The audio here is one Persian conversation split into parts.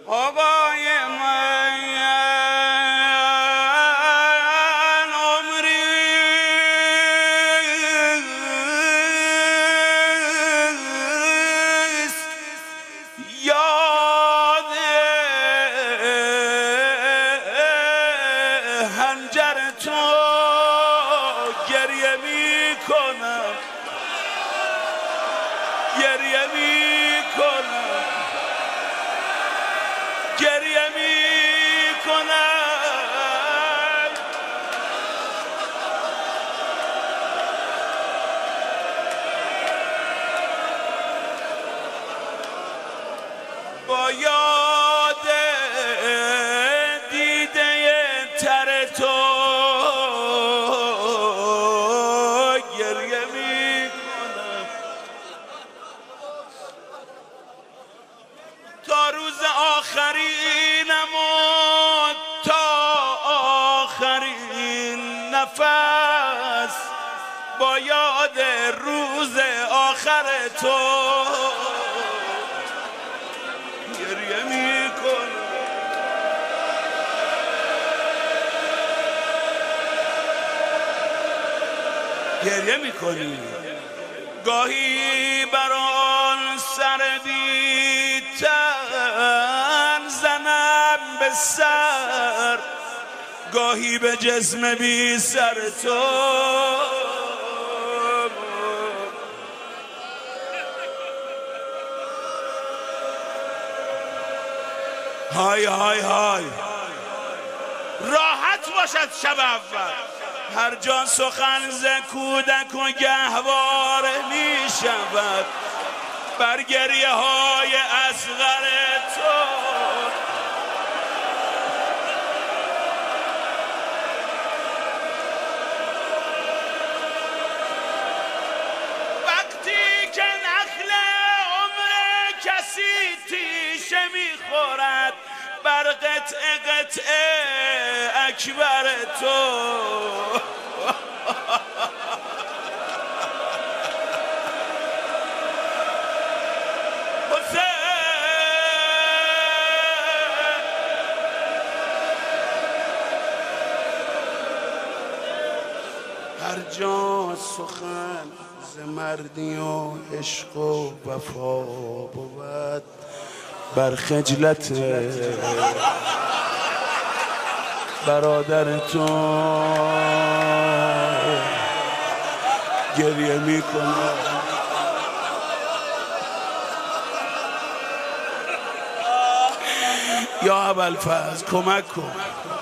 آقای من عمریست یاد هنجر تو گریه می کنم، گریه می کنم، گریه می کنم. با یاد دیده تر تو گریه می کنم. تا روز آخرینم و تا آخرین نفس با یاد روز آخر تو گریه می کنم. گریه می کنی گاهی بر آن سر بی تن زنم به سر، گاهی به جسم بی سر تو. های های های راحت باشد شب اول، هر جا سخن ز کودک و گهواره می شود بر گریه های اصغر تو. وقتی که نخل عمر کسی تیشه میخورد بر قطعه قطعه اکبر تو. هر جا سخن ز مردی و عشق و وفا بود بر خجلت برادر تو گریه میکنم. یا ابوالفضل کمک کن،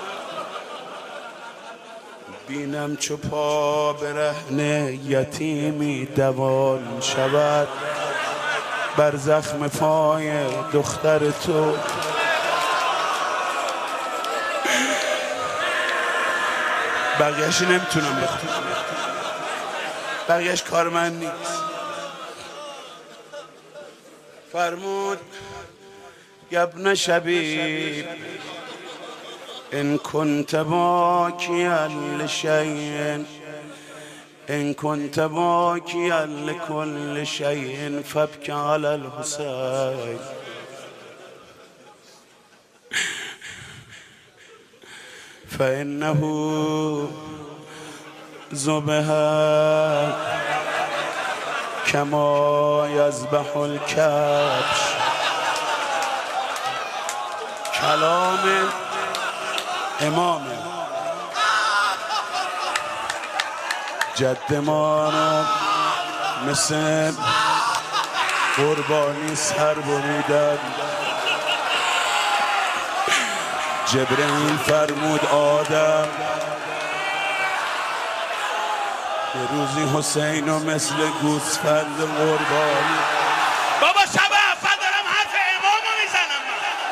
بینم چو پا برهنه یتیمی دوان شود بر زخم پای دختر تو. بقیه‌اش نمیتونم بخونم، بقیه‌اش کار من نیست. فرمود ابن شبیب ان كنت باكيا لشيء ان كنت باكيا لكل شيء فابك على الحسين فإنه ذبح كما يذبح الكبش. کلام امام جد ما رو مثل قربانی سر بریدن. جبرئیل فرمود آدم یه روزی حسین رو مثل گوسفند قربانی. بابا شب اول دارم حرف امام رو میزنم.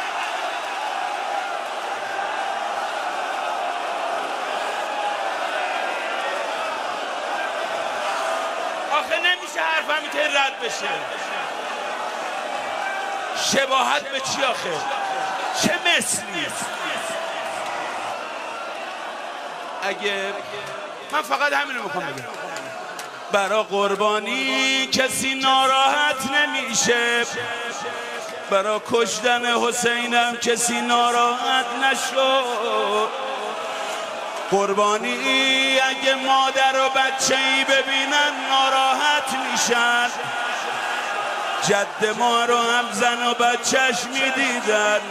آخه نمیشه حرفم اینطور رد بشه. شباهت به چی آخه؟ چه مثلی؟ اگه من فقط همینو میخوام بگم، برا قربانی کسی ناراحت نمیشه، برا کشتن حسینم کسی ناراحت نشد. قربانی اگه مادر و بچه‌ای ببینن ناراحت میشن. جد ما رو هم زن و بچهش میدیدن.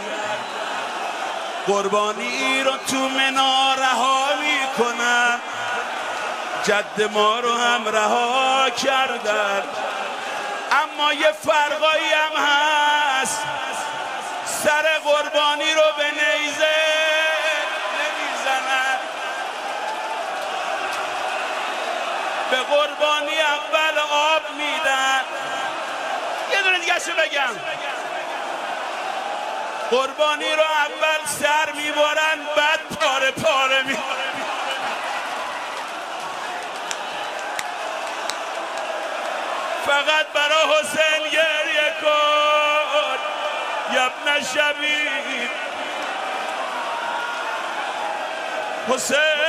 قربانی رو تو منا رها میکنن. جد ما رو هم رها کردن. اما یه فرقایی هم هست، سر قربانی رو به نیزه نمیزنن. به قربانی اول آب میدن. یه دونه دیگه شو بگم، قربانی رو اول سر میبرن بعد پاره پاره میبرن. فقط برا حسین گریه کن یبن شبیب. حسین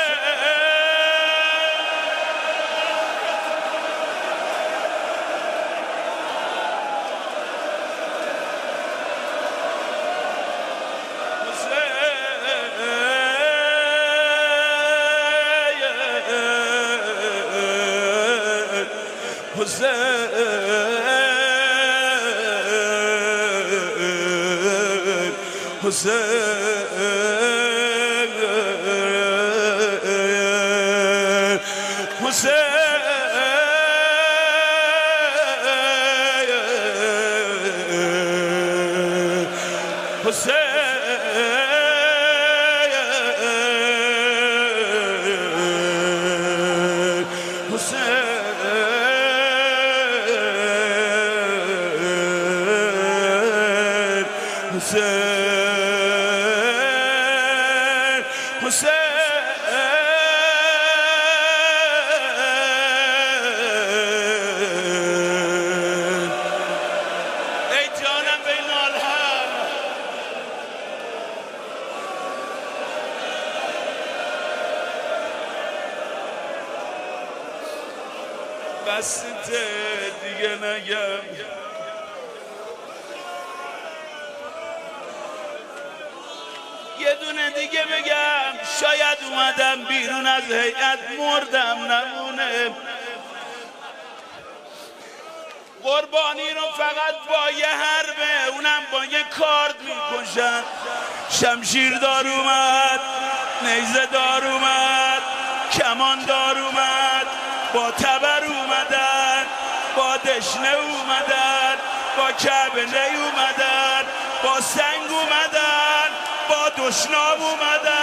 بسته دیگه نگم. یه دونه دیگه بگم، شاید اومدم بیرون از هیئت مردم نمونه. قربانی رو فقط با یه حربه، اونم با یه کارد میکشن. شمشیر دار اومد، نیزه دار اومد، کمان دار اومد، با تبر اومدن، با دشنه اومدن، با کبنه اومدن، با سنگ اومدن، با دشنام اومدن.